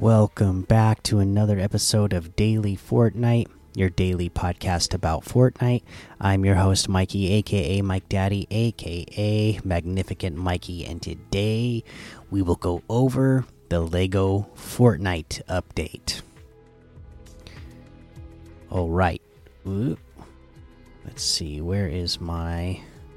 Welcome back to another episode of Daily Fortnite, your daily podcast about Fortnite. I'm your host, Mikey, aka Mike Daddy, aka Magnificent Mikey, and today we will go over the LEGO Fortnite update. Alright, let's see, where is my...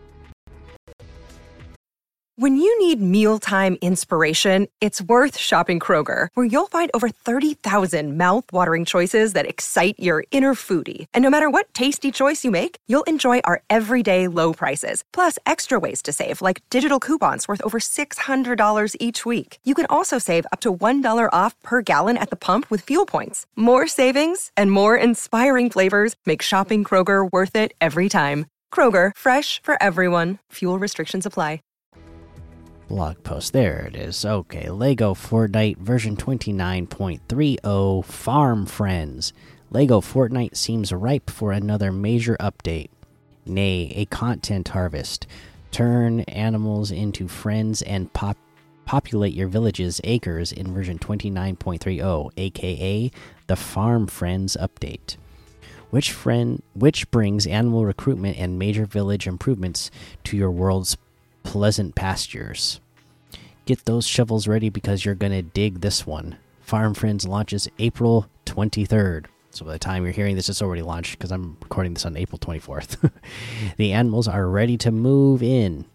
When you need mealtime inspiration, it's worth shopping Kroger, where you'll find over 30,000 mouth-watering choices that excite your inner foodie. And no matter what tasty choice you make, you'll enjoy our everyday low prices, plus extra ways to save, like digital coupons worth over $600 each week. You can also save up to $1 off per gallon at the pump with fuel points. More savings and more inspiring flavors make shopping Kroger worth it every time. Kroger, fresh for everyone. Fuel restrictions apply. Blog post. There it is. Okay, LEGO Fortnite version 29.30 Farm Friends. LEGO Fortnite seems ripe for another major update. Nay, a content harvest. Turn animals into friends and populate your village's acres in version 29.30, aka the Farm Friends update. Which brings animal recruitment and major village improvements to your world's pleasant pastures. Get those shovels ready because you're gonna dig this one. Farm Friends launches April 23rd. So by the time you're hearing this, it's already launched because I'm recording this on April 24th. The animals are ready to move in.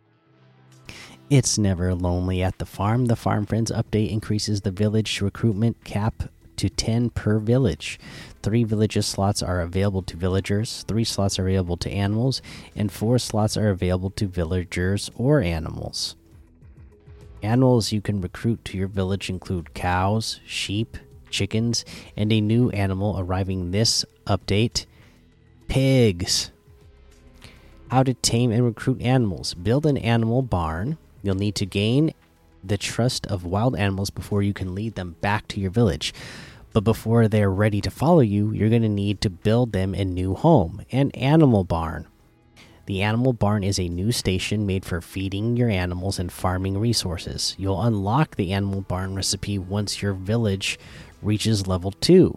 It's never lonely at the farm. The Farm Friends update increases the village recruitment cap to 10 per village. 3 villages slots are available to villagers, 3 slots are available to animals, and 4 slots are available to villagers or animals. Animals you can recruit to your village include cows, sheep, chickens, and a new animal arriving this update, pigs. How to tame and recruit animals. Build an animal barn. You'll need to gain the trust of wild animals before you can lead them back to your village. But before they're ready to follow you, you're going to need to build them a new home, an animal barn. The animal barn is a new station made for feeding your animals and farming resources. You'll unlock the animal barn recipe once your village reaches level 2.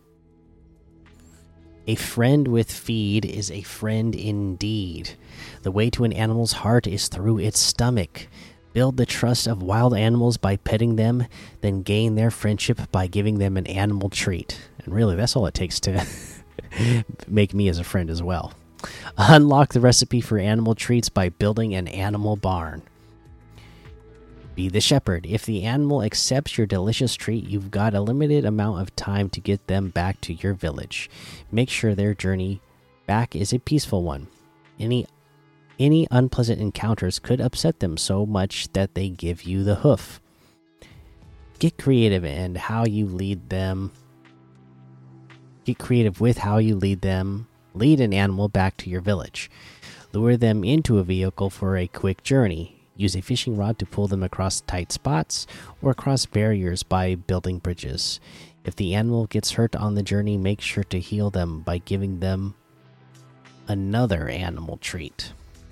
A friend with feed is a friend indeed. The way to an animal's heart is through its stomach. Build the trust of wild animals by petting them, then gain their friendship by giving them an animal treat. And really, that's all it takes to make me as a friend as well. Unlock the recipe for animal treats by building an animal barn. Be the shepherd. If the animal accepts your delicious treat, you've got a limited amount of time to get them back to your village. Make sure their journey back is a peaceful one. Any unpleasant encounters could upset them so much that they give you the hoof. Get creative and how you lead them. Get creative with how you lead them. Lead an animal back to your village. Lure them into a vehicle for a quick journey. Use a fishing rod to pull them across tight spots or across barriers by building bridges. If the animal gets hurt on the journey, make sure to heal them by giving them another animal treat.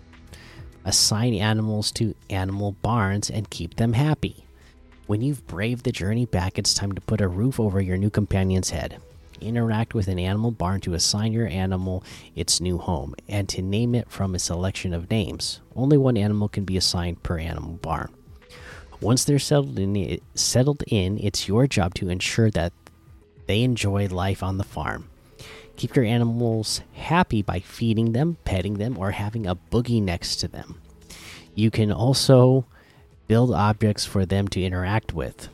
Assign animals to animal barns and keep them happy. When you've braved the journey back, it's time to put a roof over your new companion's head. Interact with an animal barn to assign your animal its new home and to name it from a selection of names. Only one animal can be assigned per animal barn. Once they're settled in, it's your job to ensure that they enjoy life on the farm. Keep your animals happy by feeding them, petting them, or having a boogie next to them. You can also build objects for them to interact with.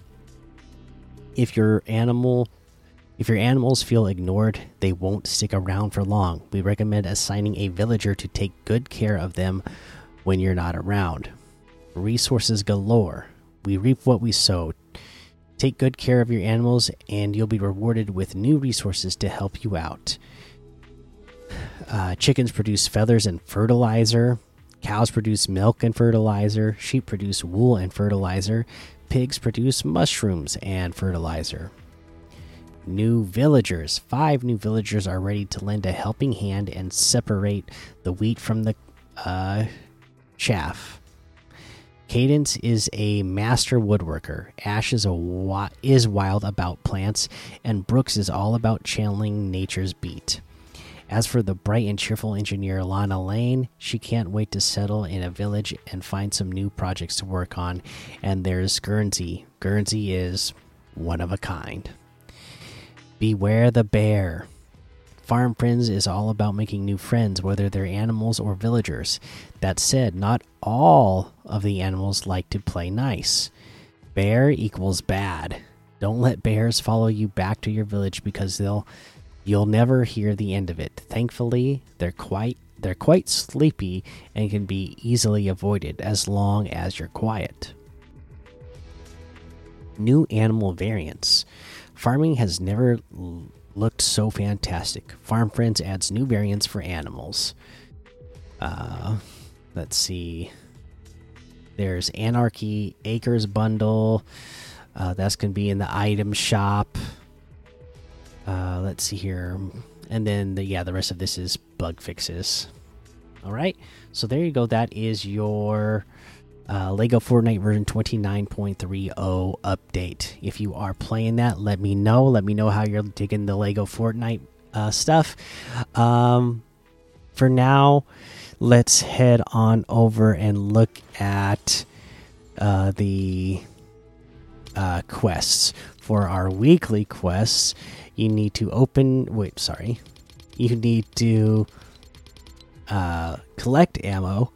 If your animals feel ignored, they won't stick around for long. We recommend assigning a villager to take good care of them when you're not around. Resources galore. We reap what we sow. Take good care of your animals and you'll be rewarded with new resources to help you out. Chickens produce feathers and fertilizer. Cows produce milk and fertilizer. Sheep produce wool and fertilizer. Pigs produce mushrooms and fertilizer. New villagers. 5 new villagers are ready to lend a helping hand and separate the wheat from the chaff. Cadence is a master woodworker. Ash is wild about plants, and Brooks is all about channeling nature's beat. As for the bright and cheerful engineer Lana Lane, she can't wait to settle in a village and find some new projects to work on. And there's Guernsey. Guernsey is one of a kind. Beware the bear. Farm Friends is all about making new friends, whether they're animals or villagers. That said, not all of the animals like to play nice. Bear equals bad. Don't let bears follow you back to your village because you'll never hear the end of it. Thankfully, they're quite sleepy and can be easily avoided as long as you're quiet. New animal variants. Farming has never looked so fantastic. Farm Friends adds new variants for animals. Let's see. There's Anarchy Acres bundle. That's going to be in the item shop. Let's see here. And then the rest of this is bug fixes. All right. So there you go. That is your Lego Fortnite version 29.30 update. If you are playing that, let me know. Let me know how you're digging the Lego Fortnite stuff. For now, let's head on over and look at the quests. For our weekly quests, you need to you need to collect ammo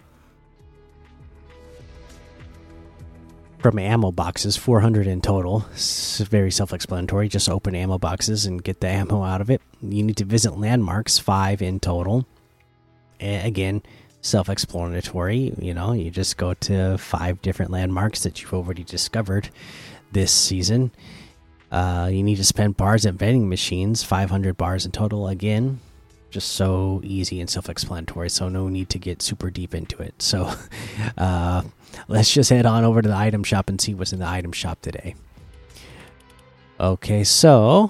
from ammo boxes, 400 in total. It's very self-explanatory. Just open ammo boxes and get the ammo out of it. You need to visit landmarks, 5 in total. Again, self-explanatory. You just go to 5 different landmarks that you've already discovered this season. You need to spend bars at vending machines, 500 bars in total. Again, just so easy and self-explanatory, so no need to get super deep into it. So let's just head on over to the item shop and see what's in the item shop today. Okay, so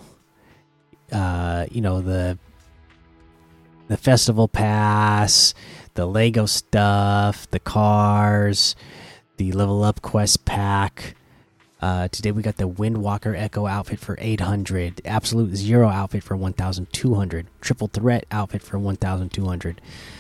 the festival pass, the Lego stuff, the cars, the level up quest pack. Today we got the Windwalker Echo outfit for 800, Absolute Zero outfit for 1,200, Triple Threat outfit for 1,200,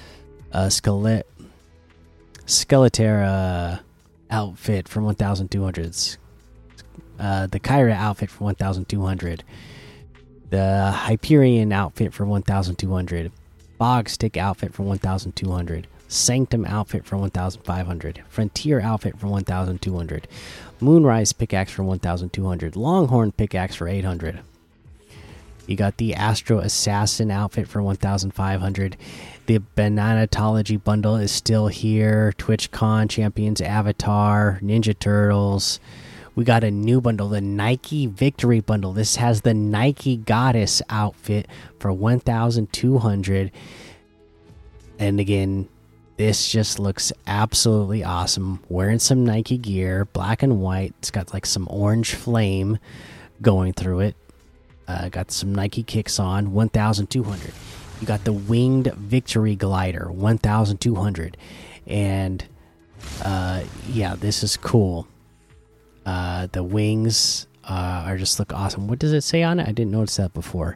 Skeletera outfit for 1,200, the Kyra outfit for 1,200, the Hyperion outfit for 1,200, Bog Stick outfit for 1,200, Sanctum outfit for 1,500, Frontier outfit for 1,200, Moonrise pickaxe for 1,200, Longhorn pickaxe for 800. You got the Astro Assassin outfit for 1,500. The Bananatology bundle is still here. TwitchCon Champions Avatar, Ninja Turtles. We got a new bundle, the Nike Victory bundle. This has the Nike Goddess outfit for 1,200. And again, this just looks absolutely awesome. Wearing some Nike gear, black and white. It's got like some orange flame going through it. Got some Nike kicks on, 1,200. You got the Winged Victory Glider, 1,200. And yeah, this is cool. The wings are just look awesome. What does it say on it? I didn't notice that before.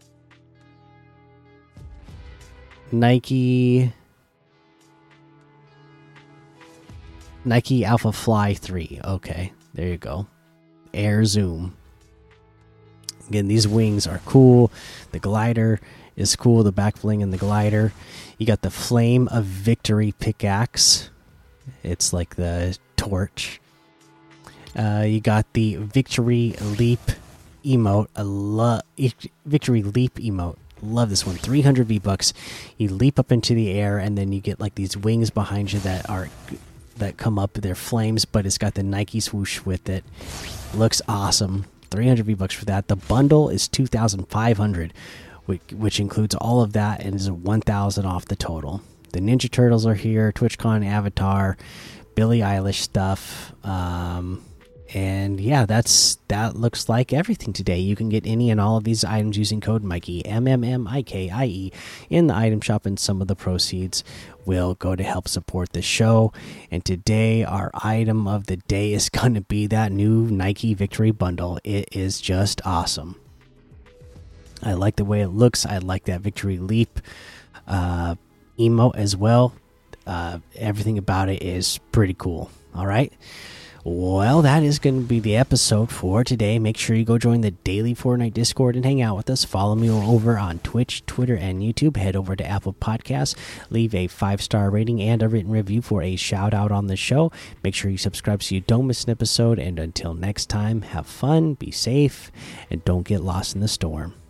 Nike Alpha Fly 3. Okay, there you go. Air Zoom. Again, these wings are cool. The glider is cool. The back bling and the glider. You got the Flame of Victory pickaxe. It's like the torch. You got the Victory Leap emote. Victory Leap emote. Love this one. 300 V-Bucks. You leap up into the air, and then you get like these wings behind you that come up. They're flames, but it's got the Nike swoosh with it. Looks awesome. 300 V-Bucks for that. The bundle is 2,500, which includes all of that and is 1,000 off the total. The Ninja Turtles are here. TwitchCon Avatar, Billie Eilish stuff, And yeah, that looks like everything today. You can get any and all of these items using code Mikey, MMMIKIE, in the item shop, and some of the proceeds will go to help support the show. And today, our item of the day is going to be that new Nike Victory Bundle. It is just awesome. I like the way it looks. I like that Victory Leap emote as well. Everything about it is pretty cool. All right. Well, that is going to be the episode for today. Make sure you go join the daily Fortnite Discord and hang out with us. Follow me over on Twitch, Twitter, and YouTube. Head over to Apple Podcasts. Leave a 5-star rating and a written review for a shout out on the show. Make sure you subscribe so you don't miss an episode. And until next time, have fun, be safe, and don't get lost in the storm.